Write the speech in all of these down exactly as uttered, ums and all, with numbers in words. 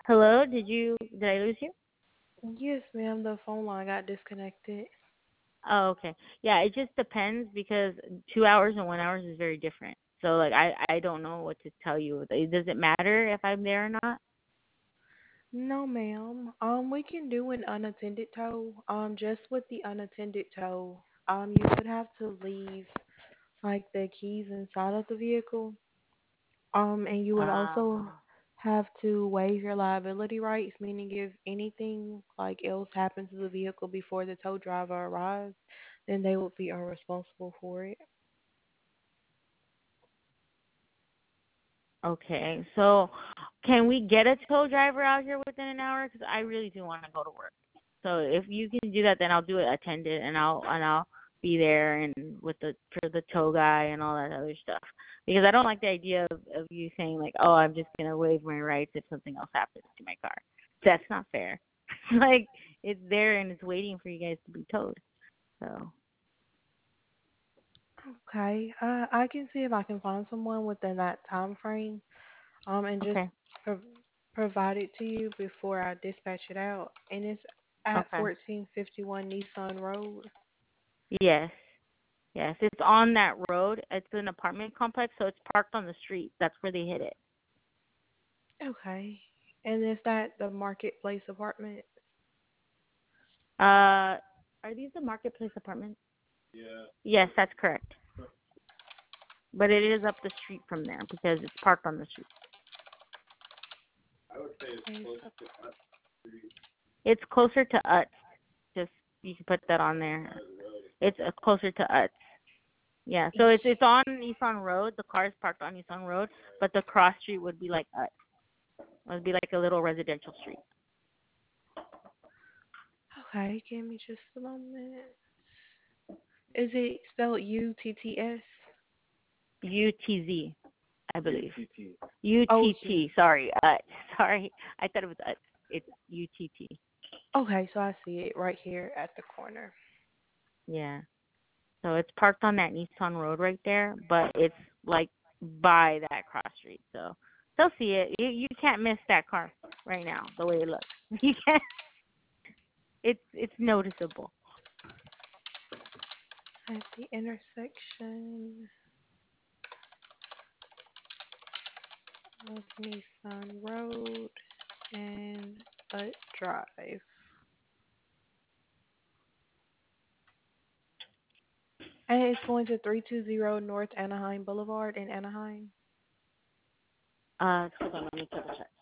Hello, did you did I lose you? Yes, ma'am. The phone line got disconnected. Oh, okay. Yeah, it just depends because two hours and one hours is very different. So like I I don't know what to tell you. It doesn't matter if I'm there or not. No, ma'am. Um, we can do an unattended tow. Um, just with the unattended tow, um, you would have to leave like the keys inside of the vehicle. Um, and you would also Uh, have to waive your liability rights, meaning if anything like else happens to the vehicle before the tow driver arrives, then they would be responsible for it. okay. So can we get a tow driver out here within an hour? Because I really do want to go to work. So if you can do that, then I'll do it attended, and I'll and I'll be there and with the for the tow guy and all that other stuff. Because I don't like the idea of, of you saying like, oh, I'm just gonna waive my rights if something else happens to my car. That's not fair. Like it's there and it's waiting for you guys to be towed. So Okay, uh, I can see if I can find someone within that time frame. Um, and just okay, pro- provide it to you before I dispatch it out. And it's at okay, fourteen fifty-one Nissan Road. yes, yes. It's on that road. It's an apartment complex, so it's parked on the street. That's where they hit it. Okay. And is that the Marketplace apartment? Uh, are these the marketplace apartments? Yes, that's correct. But it is up the street from there because it's parked on the street. Place of- It's closer to Utz. Just you can put that on there. It's uh, closer to Utz. Yeah, so it's it's on Nissan Road. The car is parked on Nissan Road, but the cross street would be like Utz. It would be like a little residential street. Okay, give me just a moment. Is it spelled U T T S? U T Z, I believe. U Oh, T U. T. Sorry, Utz. Sorry, I thought it was Utz. It's U T T. Okay, so I see it right here at the corner. Yeah. So it's parked on that Nissan Road right there, but it's like by that cross street. So they'll see it. You you can't miss that car right now the way it looks. You can't. It's it's noticeable. At the intersection of Nissan Road and Butt Drive. And it's going to three two zero North Anaheim Boulevard in Anaheim. Uh, hold on, let me double check.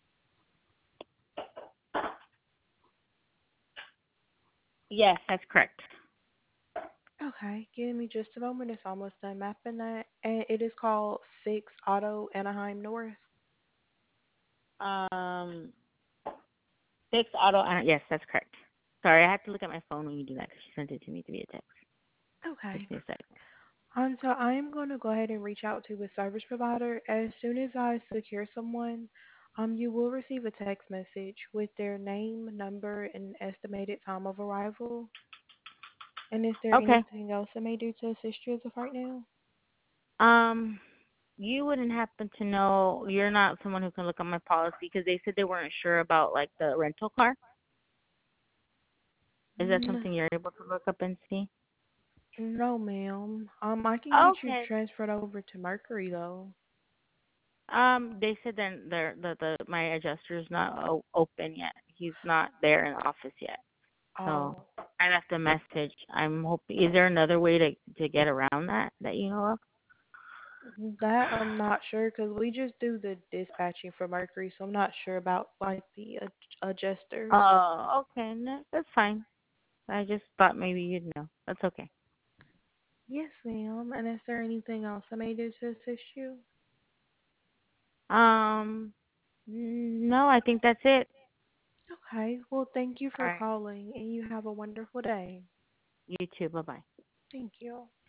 Yes, that's correct. Okay, give me just a moment. It's almost done mapping that. And it is called Six Auto Anaheim North. Um, six auto. Uh, yes, that's correct. Sorry, I have to look at my phone when you do that because she sent it to me via text. Just Okay. give me a sec. Um, so I am going to go ahead and reach out to a service provider. As soon as I secure someone, um, you will receive a text message with their name, number, and estimated time of arrival. And is there Okay. anything else I may do to assist you as of right now? Um, you wouldn't happen to know? You're not someone who can look at my policy because they said they weren't sure about like the rental car. Is that N- something you're able to look up and see? no, ma'am. Um, I can get you Okay. transferred over to Mercury though. Um, they said then the the the my adjuster's not o- open yet. He's not there in the office yet. So Oh, I left a message. I'm hoping. Is there another way to to get around that that you know of? that I'm not sure because we just do the dispatching for Mercury, so I'm not sure about like the ad- adjusters. Oh, okay. No, that's fine. I just thought maybe you'd know. That's okay. Yes, ma'am. And is there anything else I may do to assist you? Um, no, I think that's it. Okay. Well, thank you All for right. calling, and you have a wonderful day. You too. Bye bye. Thank you.